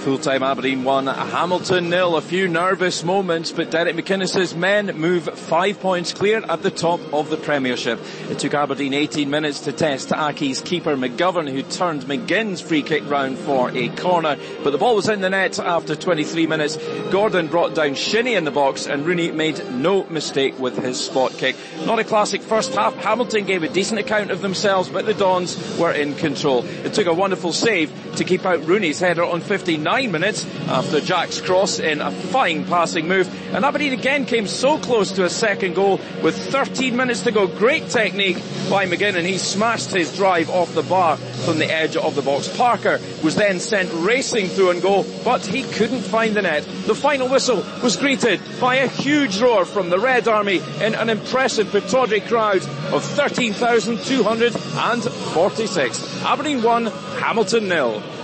Full-time Aberdeen 1, Hamilton 0. A few nervous moments, but Derek McInnes's men move 5 points clear at the top of the Premiership. It took Aberdeen 18 minutes to test Aki's keeper McGovern, who turned McGinn's free kick round for a corner. But the ball was in the net after 23 minutes. Gordon brought down Shinnie in the box, and Rooney made no mistake with his spot kick. Not a classic first half. Hamilton gave a decent account of themselves, but the Dons were in control. It took a wonderful save to keep out Rooney's header on 59 minutes after Jack's cross in a fine passing move, and Aberdeen again came so close to a second goal with 13 minutes to go. Great technique by McGinn, and he smashed his drive off the bar from the edge of the box. Parker was then sent racing through and goal, but he couldn't find the net. The final whistle was greeted by a huge roar from the Red Army in an impressive Pittodrie crowd of 13,246. Aberdeen 1, Hamilton 0.